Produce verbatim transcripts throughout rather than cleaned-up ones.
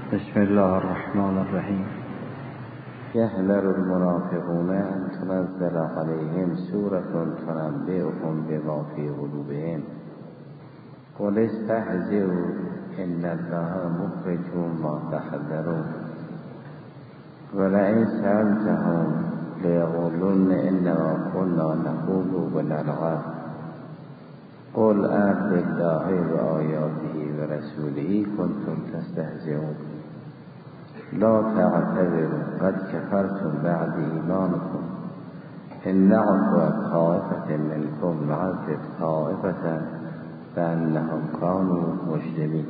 بسم الله الرحمن الرحیم. يحذر المنافقون أن تنزل عليهم سورة تنبئهم بما في قلوبهم قل استهزئوا إن الله مخرج ما تحذرون ولئن سألتهم ليقولن إنما كنا نخوض ونلعب قل أبالله وآياته ورسوله كنتم تستهزئون لا تعتذروا قد كفرتم بعد إيمانكم إن نعفو عن طائفة منكم نعذب طائفة بأنهم كانوا مجرمين.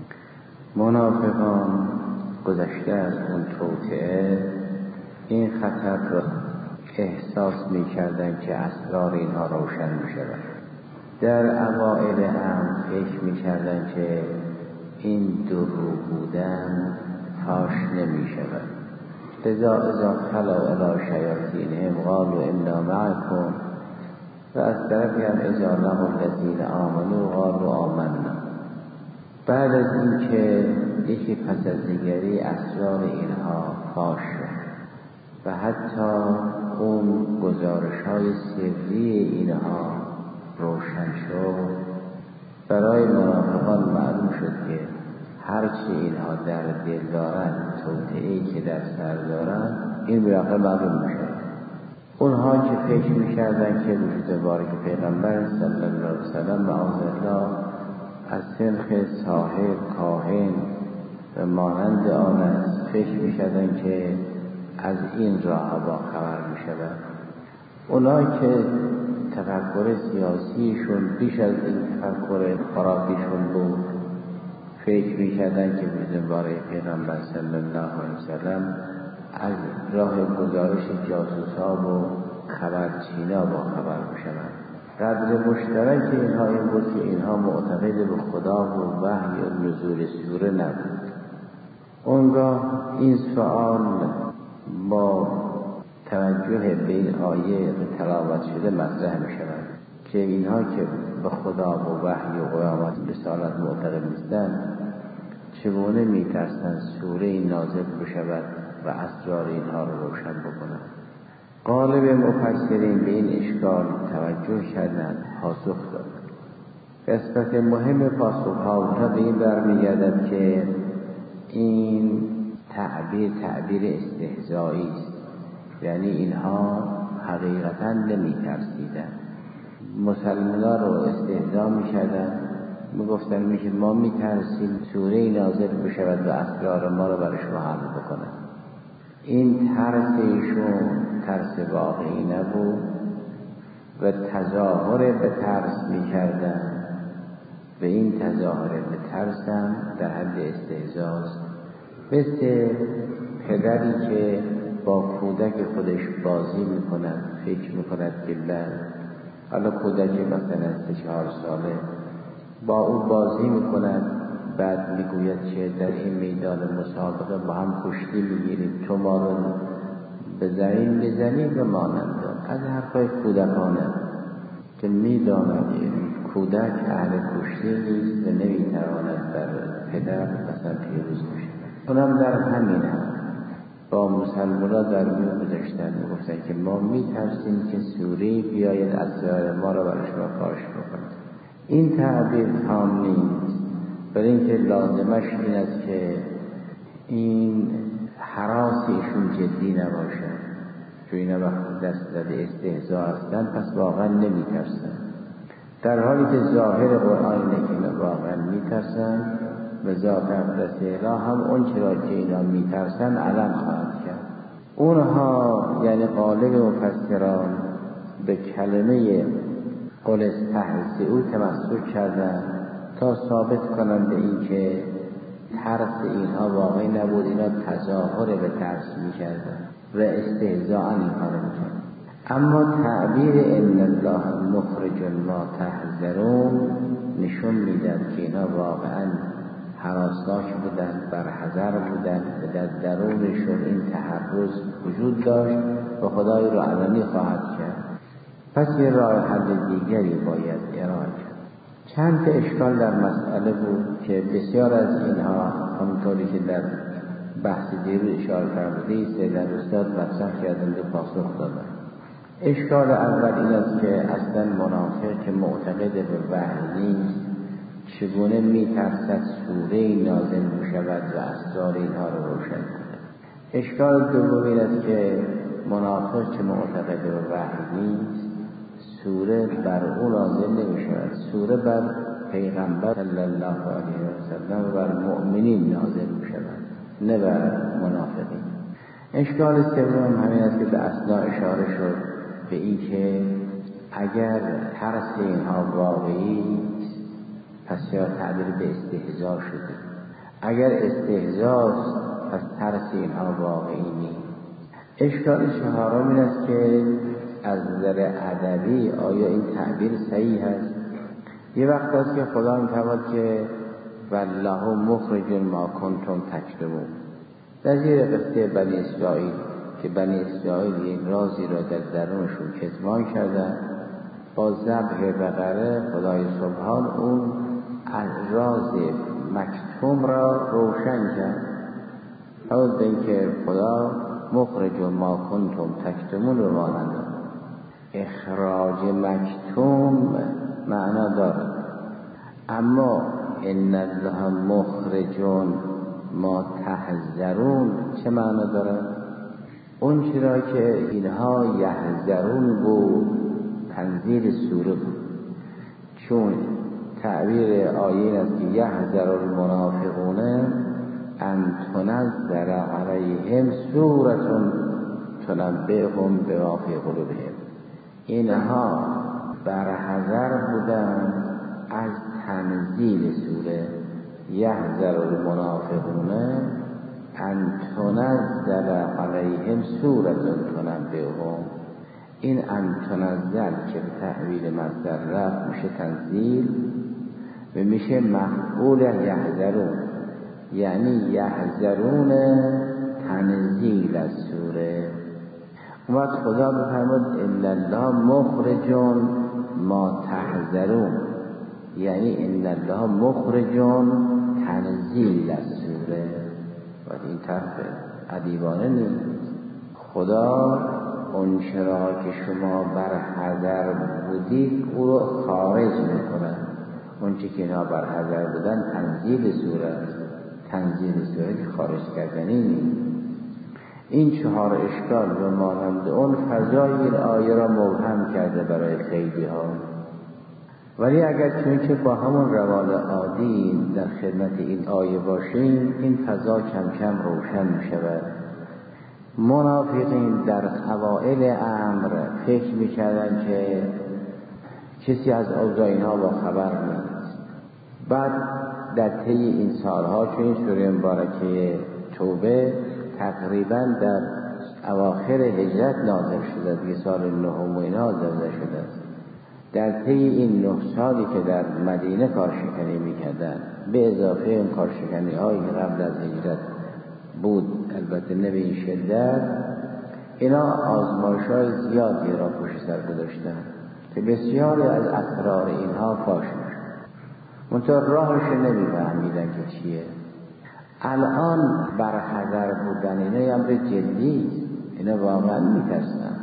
منافقان گذشته از اون توطئه این خطر را احساس می کردن که اسرار اینها روشن می شود. در اوائل هم فکر می کردن که این دروغ بودن فاش نمی شود. لذا اذا خلوا الی شیاطینهم قالوا انا معکم و از طرفی هم اذا لقوا الذین آمنوا قالوا آمنا. بعد از این که یکی پس از دیگری اسرار اینها فاش شد و حتی اون گزارش های سری اینها روشن شد، برای منافقان معلوم شد که هرچی اینها در دل دارن، توطئه‌ای که در سر دارن، این بالاخره معلوم میشه. اونها که فکر میکردن که وجود بارک پیغمبر صلی الله علیه وسلم معاذالله از سنخ ساحر، کاهن و مانند آن است، فکر میکردن که از این راه با خبر میشدن. اونها که تفکر سیاسیشون بیش از این تفکر خرافیشون بود، فکر میکردن که وجود بارک پیغمبر صلی الله علیه وسلم از راه گزارش جاسوسا و خبرچینا با خبر میشوند. قدر مشترک اینها این بود که اینها معتقد به خدا و وحی و نزول سوره نبود. اونگاه این سوال با توجه به این آیه تلاوت شده مطرح میشود که اینها که به خدا و وحی و قیامت رسالت معتقد نیستند، چگونه میترسند سوره نازل بشود و اسرار اینها را روشن بکنند؟ غالب مفسرین به این اشکال توجه کردند، پاسخ داد. قسمت مهم پاسخ‌ها به این برمیگردد که این تعبیر تعبیر استهزایی است، یعنی اینها حقیقتا نمیترسیدند. مسلمانان رو استهزا میکردن، میگفتن میشه ما میترسیم سوره نازل بشود و اسرار ما رو برای شما حل بکنن. این ترس ایشون ترس واقعی نبود و تظاهر به ترس میکردن و این تظاهر به ترس هم در حد استهزاست. مثل پدری که با کودک خودش بازی میکند، فکر میکند که بله، حالا کودکی مثلا سه چهار ساله با او بازی میکند، بعد میگوید که در این میدان مسابقه با هم کشتی میگیریم، تو ما رو بزنیم بزنیم و مانند از حرفای کودکانه که میداند کودک اهل کشتی نیست و نمیتواند بر پدر مثلا پیروز بشه. اونم در همین هم با مسلمان‌ها در میون گذاشتن و گفتن که ما میترسیم که سوره بیاید اسرار ما را برای شما فاش بکنه. این تعبیر تام نیست، برای اینکه لازمش این است که این هراس ایشون جدی نباشد، چون اینا وقتی دست زده استهزا هستن پس واقعا نمیترسن، در حالی که ظاهر قرآن اینه که اینا واقعا میترسن و ذات اقدس اله هم اون چرا که اینا میترسن علم خواهد کرد. اونها یعنی غالب مفسران به کلمه قل استهزئوا تمسک کردن تا ثابت کنند به این که ترس اینها واقعی نبود، اینا تظاهر به ترس میکردن و استهزاء اینها رو میکردن. اما تعبیر ان الله مخرج ما تحذرون نشون میداد که اینا واقعا هراسناک بودن، برحذر بودن و در درونشون این تحرز وجود داشت و خدای رو علنی خواهد کرد. پس یه راه حل دیگری باید ارائه کرد. چند تا اشکال در مسئله بود که بسیار از اینها همونطوری که در بحث دیروز اشاره فرمودید سید استاد مطرح کردند و پاسخ دادند. اشکال اول این است که اصلا منافق که معتقد به وحی نیست چگونه میترسد سوره‌ای نازل میشود و اسرار اینها رو روشن کند. اشکال دوم این است که منافق که معتقد به وحی نیست سوره بر او نازل نمیشود، سوره بر پیغمبر صلی الله علیه و سلم و بر مؤمنین نازل میشود، نه بر منافقین. اشکال سوم همین است که به اثنا اشاره شد به این که اگر ترس اینها واقعی پس یا تعبیر به استهزا شده، اگر استهزاست پس ترس اینها واقعی نیست. اشکال چهارم این است که از نظر ادبی آیا این تعبیر صحیح است؟ یه وقت است که خدا می‌فرماید که والله مخرج ما کنتم تکتمون، در زیر قصه بنی اسرائیل که بنی اسرائیل یک رازی را در درونشون کتمان کردن، با ذبح بقره خدای سبحان اون راز مکتوم را روشن کرد. حالا اینکه خدا مخرج ما کنتم تکتمون رو مانند اخراج مکتوم معنا دارد، اما ان الله مخرج ما تحذرون چه معنا دارد؟ اون چرا که اینها یحذرون بود تنزیل سوره بود، چون تعبیر آیه است که یحذر المنافقون ان تنزل علیهم سورة تنبئهم بما فی قلوبهم. اینها برحذر بودن از تنزیل سوره یحذر المنافقون ان تنزل علیهم سورة تنبئهم. این ان تنزل که به تحویل مصدر رفت میشه تنزیل و میشه مفعول یحذرون، یعنی یحذرون تنزیل از سوره. اومد خدا بفرمود ان الله مخرج ما تحذرون، یعنی ان الله مخرج تنزیل از سوره. و این طرف ادیبانه نیست. خدا اون چرا که شما بر حذر بودید او رو خارج میکنه، اون چی که اینا بر حذر بودن تنزیل سوره، تنزیل سوره که خارج کردنی نیست. این چهار اشکال و مانند اون فضای این آیه را مبهم کرده برای خیلی ها. ولی اگر چون که با همون روال عادی در خدمت این آیه باشیم این فضا کم کم روشن می شود. منافقین در اوائل امر فکر می کردن که کسی از اوضاع اینها با خبر نیست. بعد در طی این سالها چون این سوره مبارکه توبه تقریبا در اواخر هجرت نازل شده، دیگه سال نهم و اینا نازل شده است. در طی این نه سالی که در مدینه کارشکنی میکردن به اضافه این کارشکنی هایی که قبل از هجرت بود البته نه به این شدت، اینا آزمایش های زیادی را پشت سر گذاشتن که بسیاری از اسرار اینها فاش میشد، منتها راهش نمیفهمیدن که چیه. الان برحذر بودن اینا امر جدی است، اینا واقعا میترسن.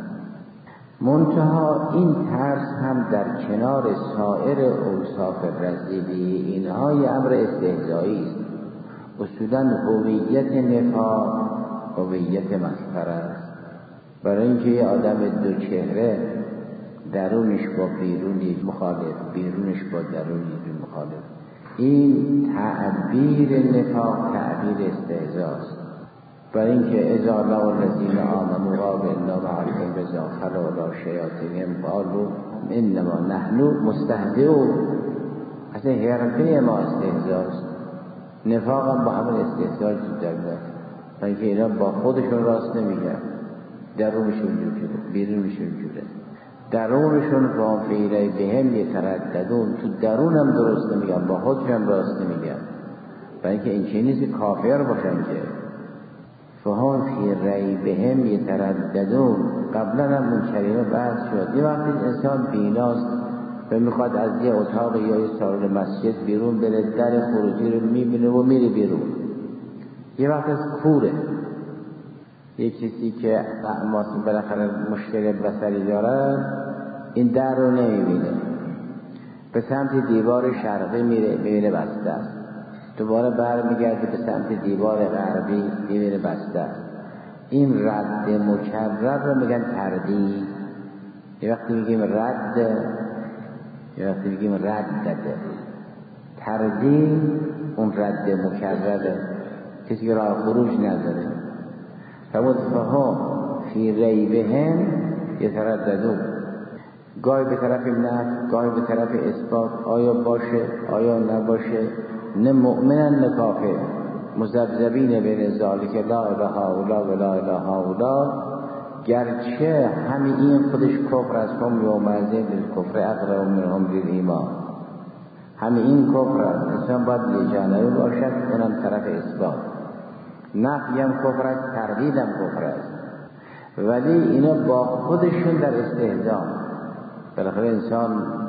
منتها این ترس هم در کنار سایر اوصاف رذیلی اینها یه امر استهزایی است. اصولا هویت نفاق هویت مسخره است، برای اینکه یه آدم دو چهره درونش با بیرونی مخالف، بیرونش با درونی مخالف، این تعبیر نفاق تعبیر استهزاست. برای اینکه اذا لقوا الذین آمنوا قالوا انا معكم اذا خلوا الى شیاطینهم قالوا انما نحن مستهزئون. اصلا حرفه ما استهزاست. نفاق هم با همین استهزا در میاد، برای اینکه اینا با خودشون راست نمیگن، درونشون جوره بیرونشون جوره. درونشون فیره بهم یترددون، تو درون هم درست نمیگن با خودشون راست نمیگن. برای اینکه این چیزی نیست که کافر باشن که فهم فی ریبهم یترددون. قبلا هم اون کلمه بحث شد. یه وقتی انسان بیناست و میخواد از یه اتاق یا یه سالن مسجد بیرون بره، در خروجی رو میبینه و میره بیرون، یه وقت از کوره، یه کسی که اعماسی بالاخره مشکل بصری داره این در رو نمیبینه، به سمت دیوار شرقی میره میبینه بسته است، دوباره برمیگرده به سمت دیوار غربی میبینه بسته است. این رد مکرر رو میگن تردید. یه وقتی میگیم رد، یه وقتی میگیم ردده. تردید اون رد مکرره، کسی که راه خروج نداره. فمود فهم فی ریبهم یترددون، گاهی به طرف نفی، گاهی به طرف اثبات، آیا باشه آیا نباشه، نه مؤمنن نه کافر، مذبذبین بین ذالک لا اله هؤلاء و لا اله هؤلاء، گرچه همین این خودش کفر است، هم یومئذ کفر اقرب منهم للایمان، همین این کفر است، انسان باید یه جانبه باشد، اونم طرف اثبات. نفی هم کفر است، تردید هم کفر است، ولی اینا با خودشون در استهزاء. بالاخره انسان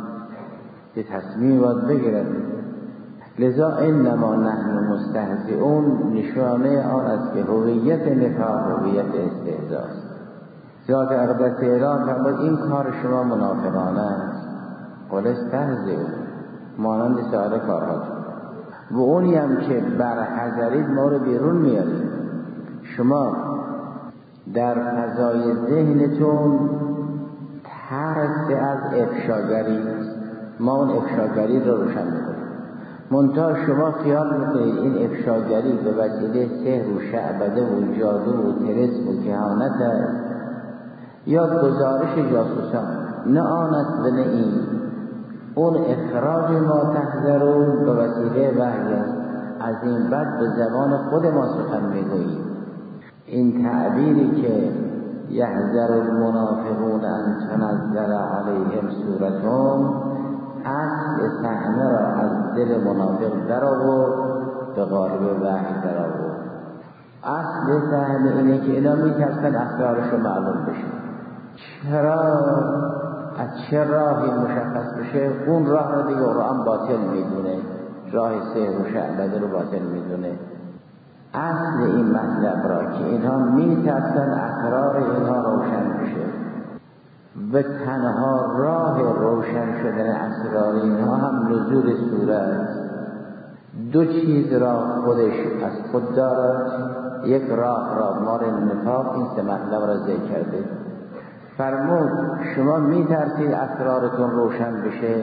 یه تصمیم باید بگیرد. لذا انما نحن مستهزئون نشانه آن است که هویت نفاق هویت استهزاء است. ذات اقدس اعلام فرمود این کار شما منافقانه است. قل استهزئوا، مانند سایر کارها. و اونی هم که برحذرید ما رو بیرون میارید. شما در فضای ذهنتون ترس از افشاگری، ما اون افشاگری رو روشن میکنیم. منتها شما خیال میکنید این افشاگری به وسیله سحر و شعبده و جادو و طلسم و کهانت است یا گزارش جاسوسان. نه آن است و نه این. اون اخراج ما تحذرون به وسیله وحی است. از این بعد به زبان خود ما سخن میگوییم. این تعبیری که یحذر المنافقون ان تنزل علیهم سورتهم، اصل صحنه را از دل منافق در آورد به قالب وحی در آورد. اصل صحنه اینه که اینا میترسن اسرارش رو معلوم بشه. چرا از چه راهی مشخص بشه؟ اون راه را دیگه قرآن باطل میدونه، راه سحر و شعبده رو باطل میدونه. اصل این مطلب را که اینها میترسن اسرار اینها روشن بشه، و تنها راه روشن شدن اسرار اینها هم نزول سوره است. دو چیز را خودش از خود دارد. یک راه را مار نفاق، این سه مطلب را ذکر کرده. فرمود شما میترسید اسرارتون روشن بشه،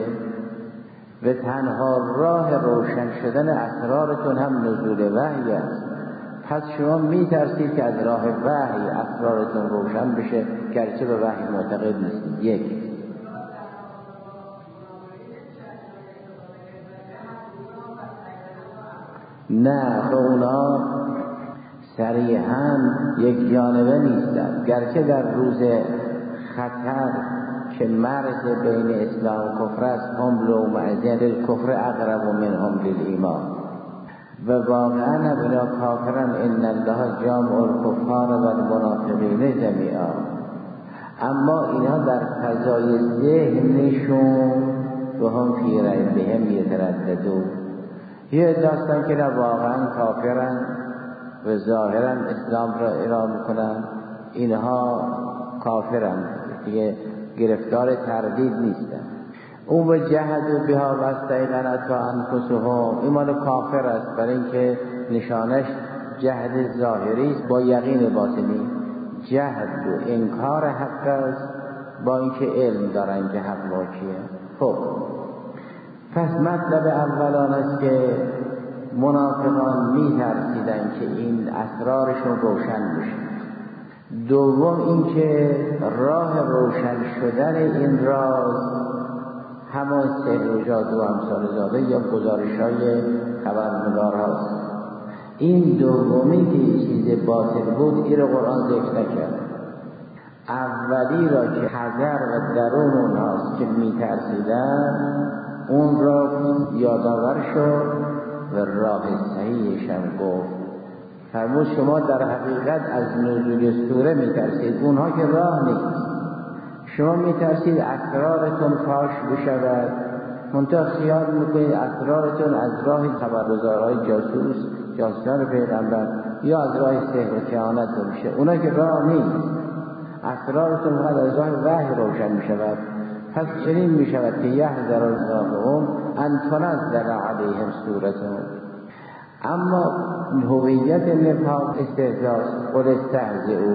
و تنها راه روشن شدن اسرارتون هم نزول وحی است. پس شما میترسید که از راه وحی اسرارتون روشن بشه، گرچه به وحی معتقد نیستید. یک. نه، به اونا صریحاً یک جانبه نیستند، گرچه در روز خطر که مرز بین اسلام و کفر است، هم یومئذ للکفر اقرب منهم للایمان، و واقعا اونا کافرن. ان الله جامع الکفار و المنافقین جمیعا. اما اینا در فضای ذهنشون و هم فی ریبهم یترددون، یه داستان که واقعا کافرن و ظاهرا اسلام را اعلام میکنن، اینها کافرن دیگه، گرفتار تردید نیستن. او و جهد بها و استیقنتها انفسهم، این مال کافر است، برای اینکه نشانش جهد ظاهری است با یقین باطنی. جهد و انکار حق است با اینکه علم دارن که حق واقعیه. خب پس مطلب اولان است که منافقان می‌ترسیدن که این اسرارشون روشن بشه. دوم اینکه راه روشن شدن این راز همان سحر و جادو و امثال زاده یا گزارش‌های خبرنگار هاست. این دومی که یه چیز باطل بود، این رو قرآن ذکر نکرد. اولی را که حذر و درون اونهاست که می‌ترسیدن، اون را یادآور شد و راه صحیحش هم گفت. فرمود شما در حقیقت از نزول سوره میترسید، اونها که راه نیست. شما میترسید اسرارتون فاش بشود، منتها خیال میکنید اسرارتون از راه خبرگزارهای جاسوس، جاسوسان پیغمبر یا از راه سحر و کهانت میشه. اونا که راه نیست، اسرارشون فقط از راه وحی روشن میشود. پس چنین میشود که یحذر المنافقون ان تنزل علیهم سورتهم. اما هویت نفاق استهزاست، قل استهزئوا.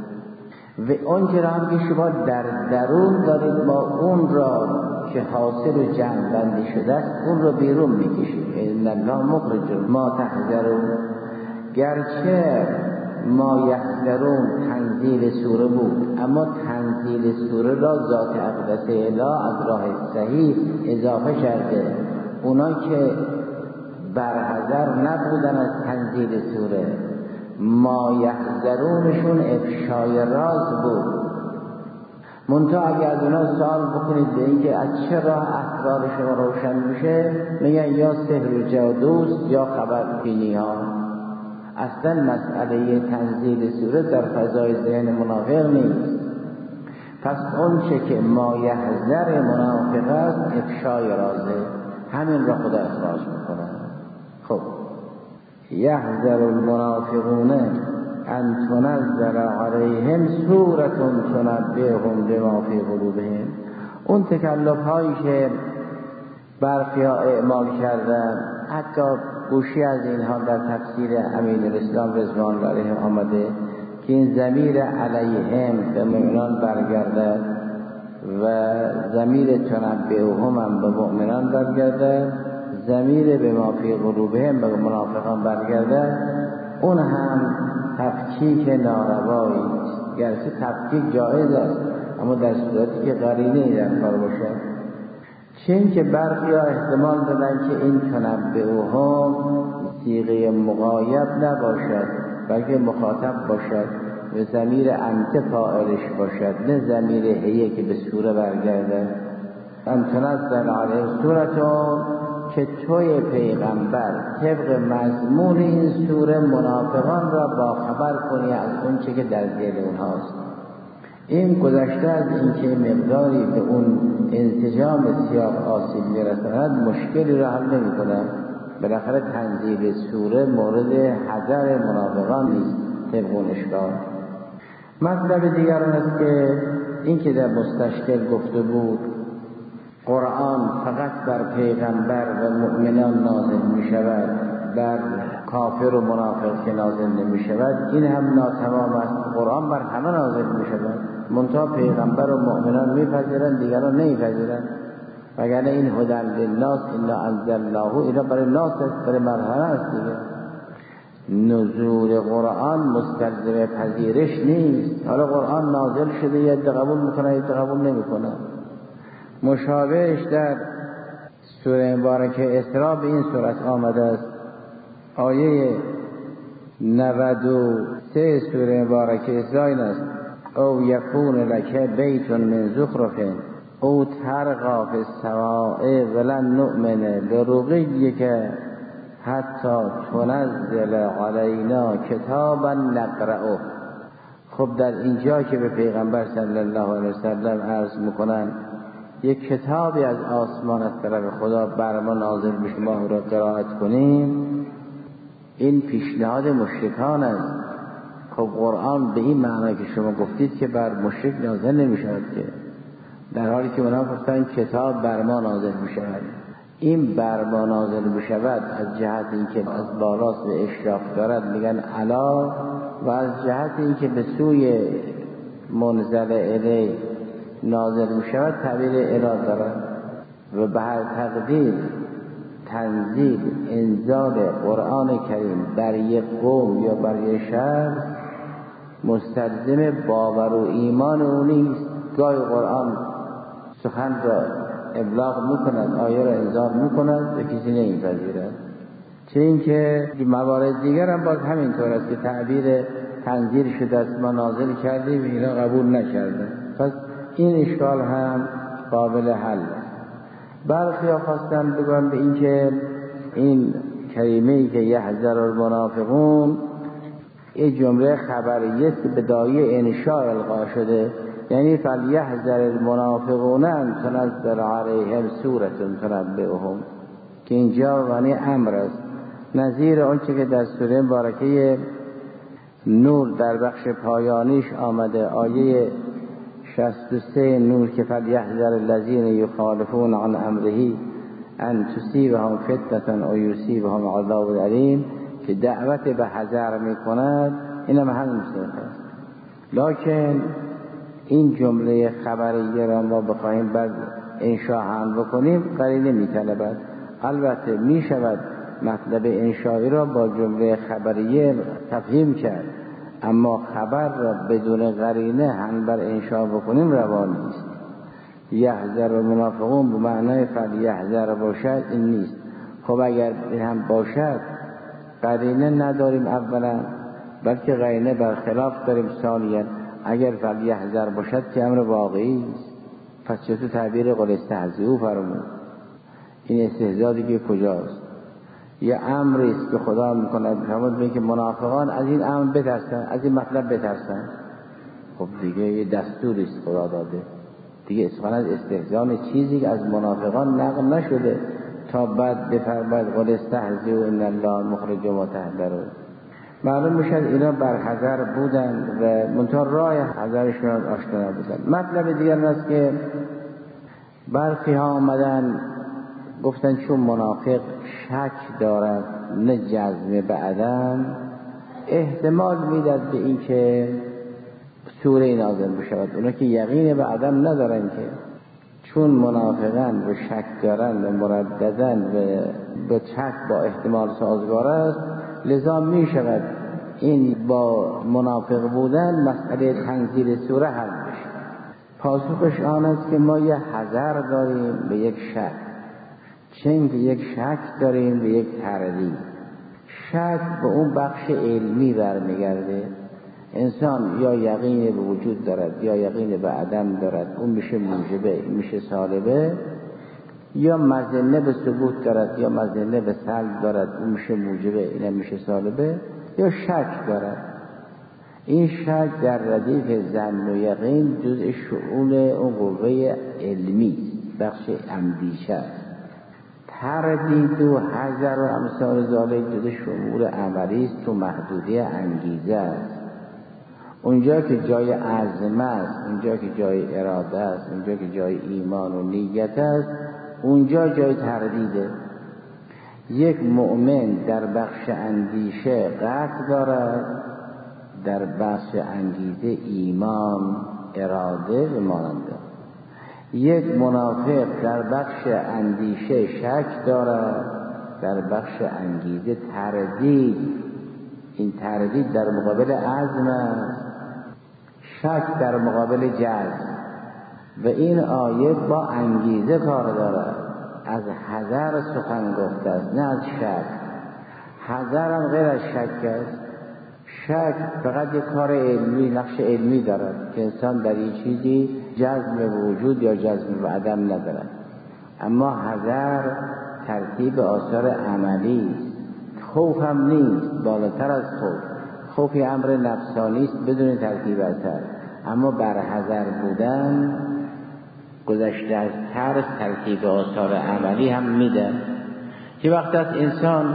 و آنچه را هم که شما در درون دارید ما اون را که حاصل و جمع بندی شده است اون را بیرون میکشید. ان الله مخرج ما تحذرون. گرچه ما یحذرون تنزیل سوره بود، اما تنزیل سوره را ذات اقدس اله از راه صحیح اضافه کرده. اونا که برحذر نبودن از تنزیل سوره، ما یحذرونشون افشای راز بود. منتها اگر از اونا سوال بکنید به اینکه از چه راه اسرار شما روشن میشه، میگن یا سحر و جادوست یا خبربینی ها. اصلا مسئله تنزیل سوره در فضای ذهن منافق نیست. پس اون چه که ما یحذر منافق است افشای رازه، همین را خدا اخراج میکنه. خب یحذر المنافقون ان تنزل علیهم سورة تنبئهم بما فی قلوبهم. اون تکلف هایی که برخی ها اعمال کردن، حتی گوشی از اینها در تفسیر امین الاسلام رضوان الله علیه آمده که این ضمیر علیهم به مؤمنان برگردد و ضمیر تنبئهم هم به مؤمنان برگردد، ضمیر به ما فی قلوبهم به منافقان برگردد. اون هم تفکیک ناروایی است. گرچه تفکیک جایز است اما در صورتی که قرینه‌ای در کار باشد. چون که برخی ها احتمال دادن که این تنبئهم صیغه مغایب نباشد بلکه مخاطب باشد و ضمیر انت فاعلش باشد، نه ضمیر هیه که به سوره برگردد. ان تنزل علیهم سورتون که توی پیغمبر طبق مضمون این سوره منافقان را باخبر کنی از اون چه که در دل اونهاست. این گذشته از اینکه مقداری به اون انسجام سیاق آسیب میرساند مشکلی را حل نمی کند. بالاخره تنزیل سوره مورد حذر منافقان نیست طبق اون اشکال. مطلب دیگر است که این که در مستشکل گفته بود قرآن فقط بر پیغمبر و مؤمنان نازل می شود، بر کافر و منافق که نازل نمی شود، این هم ناتمام است. قرآن بر همه نازل می شود، منتها پیغمبر و مؤمنان می پذیرند، دیگران نمی پذیرند. وگرنه این هدی للناس انا انزلناه اینا برای ناس است، برای مرحله است دیگه. نزول قرآن مستلزم پذیرش نیست. حالا قرآن نازل شده یه عده قبول میکنه یه عده قبول نمیکنه. مشابهش در سوره مبارکه اسراء به این صورت آمده است. آیه نود و سه سوره مبارکه اسراء این است: او یکون لک بیت من زخرف او ترقى فی السماء ولن نؤمن لرقیک حتی تنزل علینا کتابا نقرأه. خب در اینجا که به پیغمبر صلی الله علیه وسلم عرض میکنن یک کتابی از آسمان از طرف خدا بر ما نازل بشه ما او را قرائت کنیم، این پیشنهاد مشرکان است. خب قرآن به این معنی که شما گفتید که بر مشرک نازل نمی شود، که در حالی که اونا گفتن کتاب بر ما نازل می شود. این بر ما نازل می شود از جهت اینکه از بالاست به اشراف دارد میگن علا، و از جهت اینکه به سوی منزل الیه نازل می شود تعبیر اله دارد. و به هر تقدیر تنزیل انزال قرآن کریم بر یک قوم یا بر یک شهر مستلزم باور و ایمان او نیست. گاهی قرآن سخن را ابلاغ میکند، آیه را انزال میکند و کسی نمیپذیرد. چه اینکه موارد دیگر هم باز همینطور است که تعبیر تنزیل شده است ما نازل کردیم اینا قبول نکردن. پس این اشکال هم قابل حل است. برخی ها خواستن بگن به این که این کریمه‌ای که یحذر المنافقون این جمله خبریه است که به دایه انشاء القا شده، یعنی فلیحذر المنافقون ان تنزل علیهم سورة تنبئهم، که اینجا معنی امر است، نظیر آنچه که در سوره مبارکه نور در بخش پایانیش آمده، آیه شصت و سه نور که فلیحذر الذین یخالفون عن امره ان تصیبهم فتنة او یصیبهم عذاب علیم، که دعوت به حذر میکند. اینم همین است. لکن این جمله خبریه را ما بخواهیم بعد انشاء بکنیم قرینه میطلبد. البته میشود مطلب انشایی را با جمله خبریه تفهیم کرد، اما خبر را بدون قرینه هم بر انشاء بکنیم روا نیست. یحذر المنافقون به معنای فلیحذر باشد این نیست. خب اگر هم باشد قرینه نداریم اولا، بلکه قرینه برخلاف داریم ثانیا. اگر فلیحذر باشد که امر واقعی است، پس چطور تعبیر قل استهزئوا فرمود؟ این استهزاء دیگه کجاست؟ یه امری است که خدا میکنه فرمود که منافقان از این امر بترسن، از این مطلب بترسن. خب دیگه یه دستوری است خدا داده دیگه. اصلا از استهزاء چیزی که از منافقان نقل نشده تا بعد بفرماید قل استهزئوا ان الله مخرج ما تحذرون. معلوم میشد اینا بر حذر بودن و منتها راه حذرشون آشنا نبودن. مطلب دیگر این است که برخی ها آمدن گفتن چون منافق شک دارد نه جزم به عدم، احتمال میداد به این که سوره نازل بشود. اونا که یقین به عدم ندارن، که چون منافقان و شک دارن و مرددن و به شک با احتمال سازگار است، لذا می شود این با منافق بودن مسئله تنزیل سوره حل بشه. پاسخش آن است که ما یه حذر داریم به یک شک، چون که یک شک داریم به یک تردید. شک به اون بخش علمی برمیگرده. انسان یا یقین به وجود دارد یا یقین به عدم دارد، اون میشه موجبه، میشه سالبه. یا مظنه به ثبوت دارد یا مظنه به سلب دارد، اون میشه موجبه، این میشه سالبه. یا شک دارد. این شک در ردیف ظن و یقین جزء شؤون اون قوه علمی، بخش اندیشه است. تردید و حذر و امثال ذالک جزء شؤون عملی است تو محدوده انگیزه است. اونجا که جای عزم است، اونجا که جای اراده است، اونجا که جای ایمان و نیت است، اونجا جای تردیده. یک مؤمن در بخش اندیشه قطع دارد، در بخش انگیزه ایمان، اراده و ماننده. یک منافق در بخش اندیشه شک دارد، در بخش انگیزه تردید. این تردید در مقابل عزم است، شک در مقابل جزم. و این آیه با انگیزه کار دارد. از حذر سخن گفته است نه از شک. حذر هم غیر از شک است. شک فقط یک کار علمی، نقش علمی دارد که انسان در این چیزی جزم به وجود یا جزم به عدم ندارد. اما حذر ترتیب آثار عملی است. خوف هم نیست، بالاتر از خوف. خوفی امر نفسانی است بدون ترتیب اثر. اما بر حذر بودن گذشته از ترس ترتیب آثار عملی هم میده. که وقت از انسان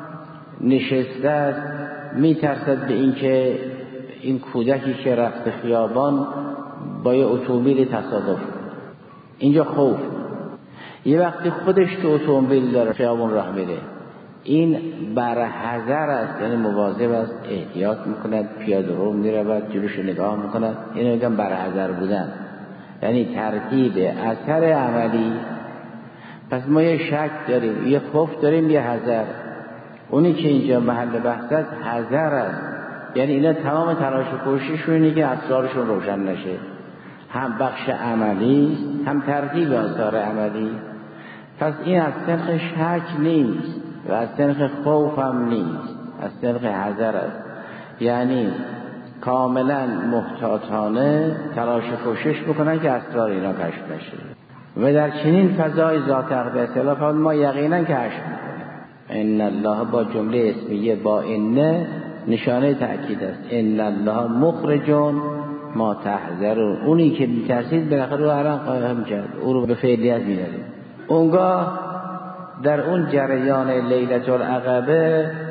نشسته است میترسد به این که این کودکی که رفت خیابان با یه اتومبیل تصادف، اینجا خوف. یه وقتی خودش تو اتومبیل داره خیابان راه میره، این بر حذر است، یعنی مواظب است، احتیاط میکند، پیاده رو میرود، جلوش نگاه میکند. اینو میگم بر حذر بودن، یعنی ترتیب اثر عملی. پس ما یه شک داریم، یه خوف داریم، یه حذر. اونی که اینجا محل بحث است حذر است. یعنی اینا تمام تلاش و کوشششون اینه که اسرارشون روشن نشه. هم بخش عملی هم ترتیب آثار عملی. پس این از سنخ شک نیست و از سنخ خوف هم نیست، از سنخ حذر است. یعنی کاملا محتاطانه تلاش و کوشش بکنن که اسرار اینا کشف نشه. و در چنین فضای ذات اقدس الله ما یقینا کشف میکنه. ان الله با جمله اسمیه با ان نشانه تأکید است. ان الله مخرج ما تحذرون. اونی که میترسید بالاخره رو الان قائم کرد، او رو به فعلیت میاریم. اونگاه در اون جریان لیلة العقبه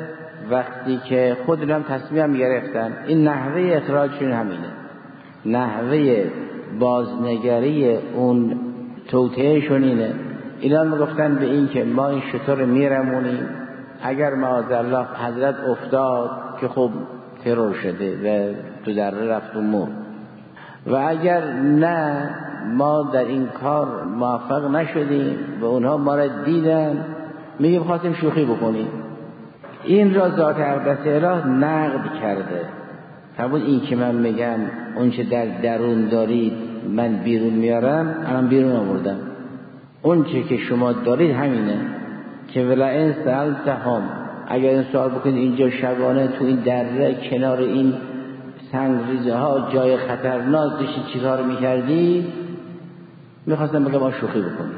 وقتی که خودشون تصمیم گرفتن، این نحوه اخراجشون همینه، نحوه بازنگری اون توطئهشون اینه. اینا میگفتن به این که ما این شطور میرمونیم، اگر معاذالله حضرت افتاد که خب ترور شده و تو دره رفت و مرد، و اگر نه ما در این کار موفق نشدیم و اونها ما را دیدن، میگیم خواستیم شوخی بکنیم. این را ذات اقدس اله نقد کرده. فرمود این که من میگم اون چه در درون دارید من بیرون میارم، الان بیرون آوردم. اون چه که شما دارید همینه که ولئن سألتهم، اگر این سوال بکنید اینجا شبانه تو این دره کنار این سنگریزه ها جای خطرناک داشتید چیکار میکردی؟ میخواستم بگم ما شوخی بکنیم.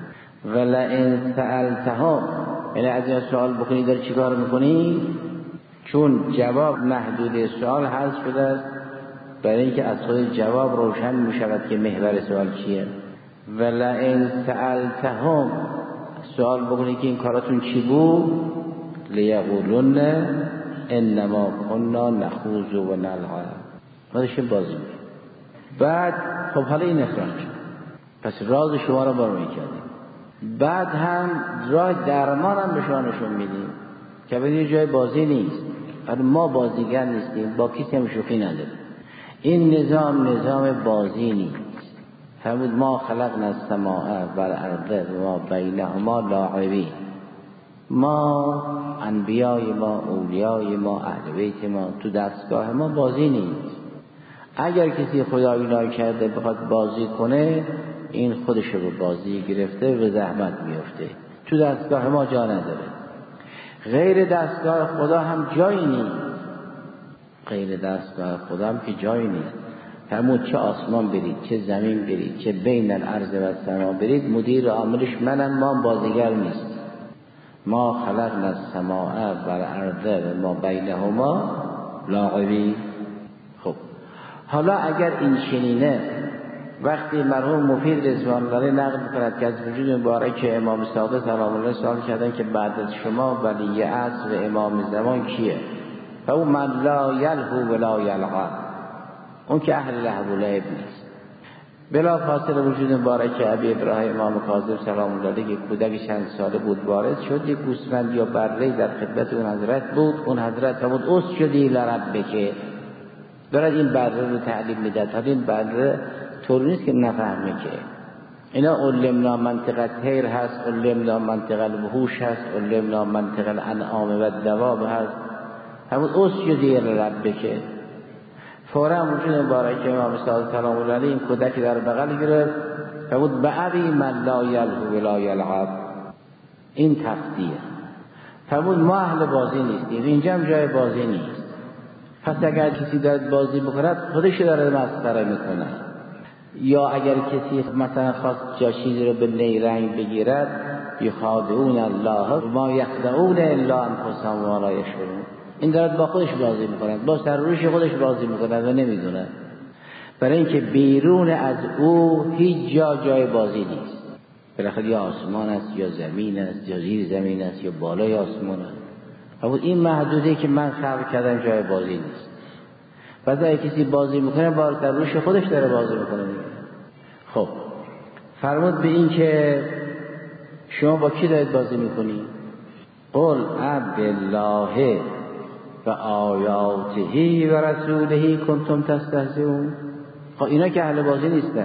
ولئن سألتهم یعنی از این سوال بکنید داری چیکار میکنی؟ چون جواب محدود سوال حذف شده است، برای اینکه از خود جواب روشن میشود که محور سوال چیه. ولئن سألتهم، سوال بکنید که این کاراتون چی بود؟ لیقولن انما كنا نخوض و نلعب، ما داشتیم بازی می‌کردیم. بعد خب حالا این اخراج، پس راز شما را بار می‌کردیم. بعد هم راه درمان هم به شما نشون میدیم که ببینید جای بازی نیست، ما بازیگر نیستیم، با کسی هم شوخی نداریم. این نظام نظام بازی نیست. فرمود ما خلقنا السماء والارض و ما بینهما لاعبین. ما انبیای ما، اولیای ما، اهل بیت ما، تو دستگاه ما بازی نیست. اگر کسی خدایی نای کرده بخواد بازی کنه، این خودشو به بازی گرفته و زحمت میفته. تو دستگاه ما جا نداره. غیر دستگاه خدا هم جایی نیست. غیر دستگاه خدا هم که جایی نیست. فرمود چه آسمان برید، چه زمین برید، چه بین الارض و السما برید، مدیر عاملش منم، ما بازیگر نیست. ما خلقنا السماء والارض و ما بینهما لاعبین. خب حالا اگر این چنینه، وقتی مرحوم مفید رضوان الله نقل می‌کند که از وجود مبارک امام صادق سلام الله سوال کردن که بعد از شما ولی عصر و امام زمان کیه؟ و اون من لا یلهو و لا یلعب، اون که اهل لهو و لعب نیست. بلا فاصله وجود مبارک ابی ابراهیم امام کاظم سلام الله علیه، کودک چند ساله بود وارد شد، یک گوسفند یا بره در خدمت اون حضرت بود. اون حضرت فرمود اسجدی لربک، دارد این بره رو تعلیم میداد. تا این بره طور نیست که نفهمه که اینا علمنا منطقه طیر هست، علمنا منطقه الوحوش هست، علمنا منطقه الانعام و الدواب هست. فرمود اسجدی لربک. فورا وجود مبارک امام صادق سلام الله علیه این کودک در بغل گرفت، فرمود بأبی من لا یلهو و لا یلعب. این تفسیر. فرمود ما اهل بازی نیستیم، اینجا هم جای بازی نیست. پس اگر کسی دارد بازی بکند خودش داره مسخره میکنه، یا اگر کسی مثلا خواست جا چیزی رو به نیرنگ بگیرد، یخادعون الله و ما یخدعون الا انفسهم و ما لا یشعرون. این دارد با خودش بازی میکند، با سرروش خودش بازی میکند و نمیدونه، برای اینکه بیرون از او هیچ جا جای بازی نیست. بالاخره یا آسمان است یا زمین است یا زیر زمین است یا بالای آسمان است. اما این محدوده که من خلق کردم جای بازی نیست. بعد اگه کسی بازی میکنه با سرروش خودش داره بازی میکنه دیگه. خب فرمود به این که شما با کی دارید بازی میکنی؟ قل عبدالله و آیاته و رسوله کنتم تستهزئون. خب اینا که اهل بازی نیستن،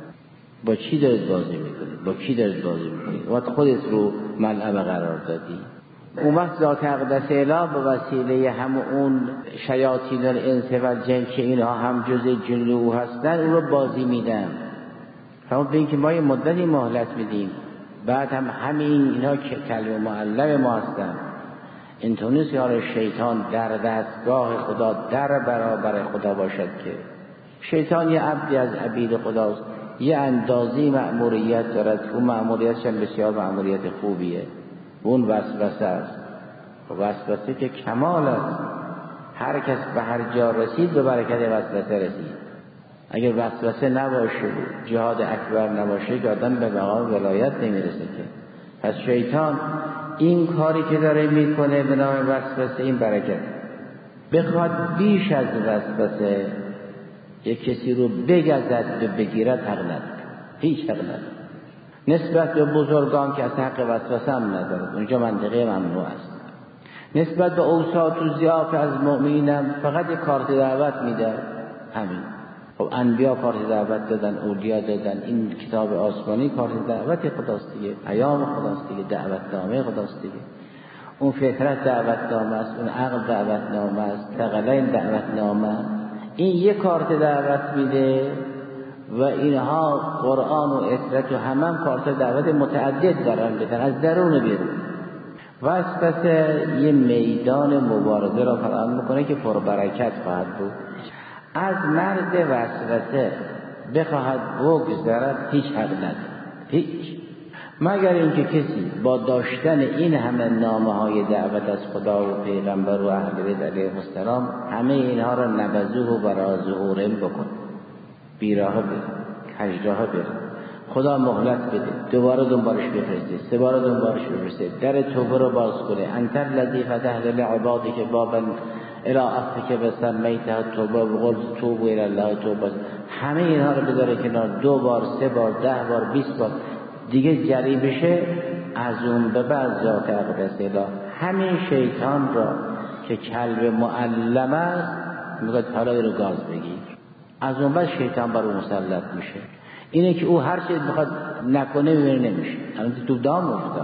با چی دارید بازی میکنید؟ با کی دارید بازی میکنید؟ وقت خودت رو ملعب قرار دادی. اون وقت ذات اقدس اله به وسیله هم اون شیاطین الانس و الجن که اینها هم جز جلو هستن اون رو بازی میدن. فرمود به این که ما یه مدتی مهلت میدیم، بعد هم همین اینا که کلمه معلم ما هستن. اینطور نیست که شیطان در دستگاه خدا در برابر خدا باشد، که شیطان یه عبدی از عبید خداست، یه اندازی مأموریت دارد. اون مأموریتش هم بسیار مأموریت خوبیه، اون وسوسه است. وسوسه که کمال است. هر کس به هر جا رسید به برکت وسوسه رسید. اگر وسوسه نباشه و جهاد اکبر نباشه که آدم به مقام ولایت نمیرسه که. پس شیطان این کاری که داره میکنه به نام وسوسه این برکت. بخواد بیش از وسوسه یک کسی رو بگزد به بگیرد حق نداره، هیچ حق نداره. نسبت به بزرگان که اصلا حق وسوسه هم نداره، اونجا منطقه ممنوع است. نسبت به اوساط و ضیاف از مؤمنینم فقط یک کارت دعوت میده، همین. خب انبیا کارت دعوت دادن، اولیاء دادن، این کتاب آسمانی کارت دعوت خداست دیگه، پیام خداست دیگه، دعوتنامه خداست دیگه. اون فطرت دعوتنامه است، اون عقل دعوتنامه است، ثقلین دعوتنامه. این یک کارت دعوت میده و اینها قرآن و اطرت و همه کارت دعوت متعدد دارن بدن از درون بیرون. وسوسه یه میدان مبارزه را فراهم میکنه که پربرکت خواهد بود. از مرد وسوسه بخواهد بگذرد هیچ حق نداره، هیچ، مگر اینکه کسی با داشتن این همه نامه های دعوت از خدا و پیغمبر و اهل بیت علیهم السلام همه اینها را نبذوه و برای ظهورهم بکن، بیراه بره، کجراه بره، خدا مهلت بده، دوباره دنبالش بفرسته، سه بار دنبالش بفرسته، در توبه رو باز کنه. انت الذی فتحت لعبادک بابا الی عفوک و سمیتها توبه و قلت توبوا الی الله توبه. همه اینها رو بذاره کنار، دو بار، سه بار، ده بار، بیست بار دیگه جری بشه. از اون به بعد ذاک اقدس اله. همین شیطان را که کلب معلم است میگه حالا اینو گاز بگیر، از اون بعد شیطان بر اون مسلط میشه. اینه که او هر چیز بخواد نکنه میبینه نمیشه، الان تو دام افتاد.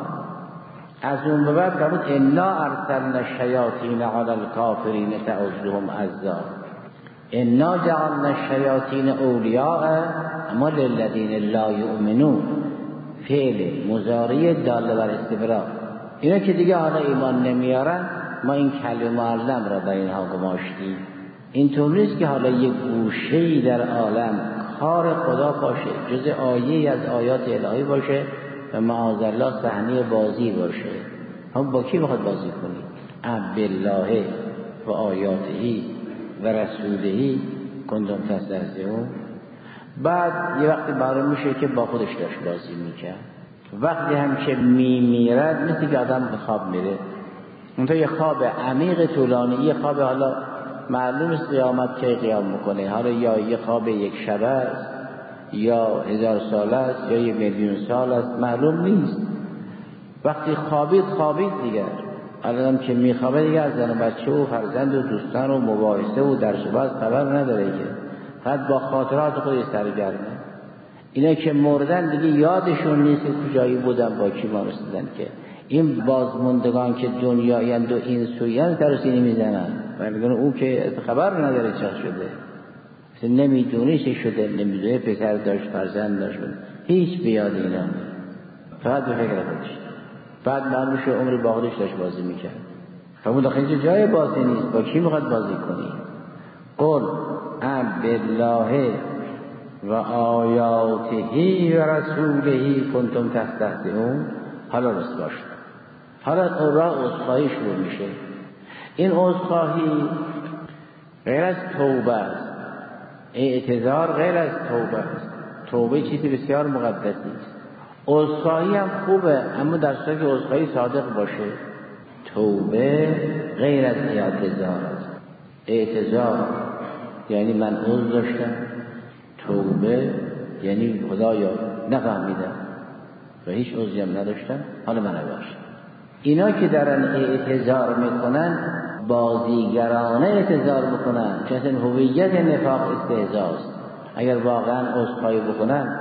از اون به بعد فرمود انا ارسلنا الشیاطین علی الکافرین تعزهم عزا. انا جعلنا الشیاطین اولیاء اما للذین لا یؤمنون. فعل مضارع دال بر استمرار. اینا که دیگه حالا ایمان نمیارن ما این کلمه معلم را برای اینها گماشتیم. اینطور نیست که حالا یک گوشه‌ای در عالم کار خدا باشه، جز آیه از آیات الهی باشه و معاذالله صحنه بازی باشه. هم با کی بخواد بازی کنی؟ اب بالله و آیاته و رسوله کنتم تستهزئون. بعد یه وقتی معلوم میشه که با خودش داشت بازی میکرد. وقتی هم که میمیرد مثل که آدم به خواب میره، اونطور یه خواب عمیق طولانی، یه خواب حالا معلوم است قیامت کی قیام میکنه، حالا یا یه خواب یک شبه است یا هزار سال است یا یه میلیون سال است، معلوم نیست. وقتی خوابید خوابید دیگر. الان که میخوابه دیگه از زن و بچه و فرزند و دوستان و مباحثه و درس و بحث خبر نداره که، فقط با خاطرات خودش سرگرمه. اینا که مردن دیگه یادشون نیست که کجایی بودن، با کی مارستدن. که این بازموندگان که دنیایند و این سویان ترسینی میزنن، ولی او که خبر نداره چه شده، مثل نمیدونی چه شده، نمیدونه پسر داشت فرزند داشت، هیچ بیاد اینا، فقط به فکر خودش. بعد معلوم شد عمر با خودش داشت بازی میکرد. فرمود آخه اینجا جای بازی نیست، با کی میخواد بازی کنی؟ قل ام بالله و آیاته و رسوله کنتم تستهزئون. حالا رسوا شد، حالا راه عذرخواهی شروع میشه. این عذرخواهی غیر از توبه است، اعتذار غیر از توبه است. توبه چیزی بسیار مقدسی است. عذرخواهی هم خوبه، اما در صورتی که عذرخواهی صادق باشه. توبه غیر از اعتذار است. اعتذار یعنی من عذر داشتم، توبه یعنی خدایا نفهمیدم و هیچ عذری هم نداشتم، حالا من ببخش. اینا که دارن اعتذار میکنن بازیگرانه اعتذار میکنن، چون اصلا هویت نفاق استهزاست. اگر واقعا عذرخواهی بکنن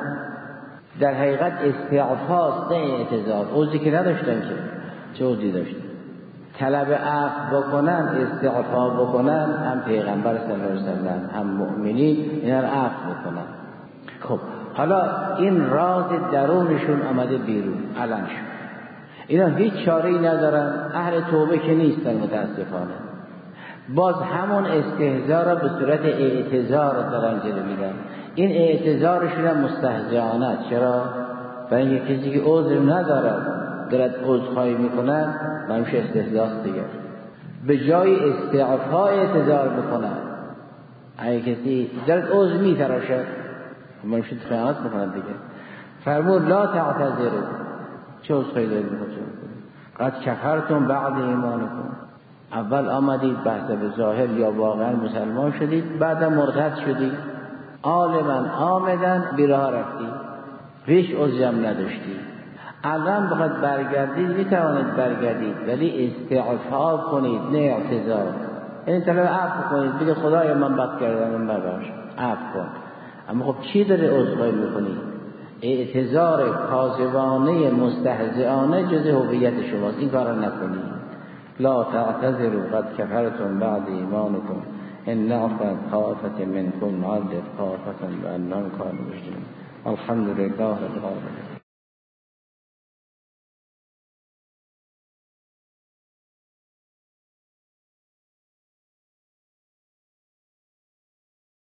در حقیقت استعفاست، نه اعتذار. عذری که نداشتن که چه عذری داشتن؟ طلب عفو بکنن، استعفا بکنن، هم پیغمبر صلی الله علیه وسلم هم مؤمنین اینا رو عفو بکنن. خب حالا این راز درونشون آمده بیرون، علن شد. اینا هیچ چاره‌ای ندارن، اهل توبه که نیستن متاسفانه. باز همون استهزار را به صورت اعتذار دارن جلو میدن. این اعتذارشون هم مستهزئانه است. چرا؟ برای اینکه کسی که عذر ندارد دارد عذرخواهی میکنن، نمیشه استهزاست دیگه. به جای استعفا اعتذار میکنن. اگه کسی دارد عذر میتراشد نمیشه خیانت میکنن دیگه. فرمود لا تعتذروا، چه عذرخواهی دارید میکنید؟ قد کفرتم بعد ایمانکم، اول آمدید بحث به ظاهر یا واقعا مسلمان شدید، بعد مرتد شدید، عالما آمدن بیراه رفتید، هیچ عذرم نداشتید. الان بخواد برگردید میتوانید برگردید، ولی استعفا کنید نه اعتذار. این طلب عفو کنید، بگید خدایا من بد کردم من ببخش، عفو کن. اما خب چی داره عذرخواهی میکنید؟ اعتذار کاذبانه مستهزئانه جز هویت شماست، این کارا نکنید. لا تعتذروا قد کفرتم بعد ایمانکم ان نعفو عن طائفة منکم نعذب طائفة بأنهم كانوا مجرمین. الحمد لله رب العالمین.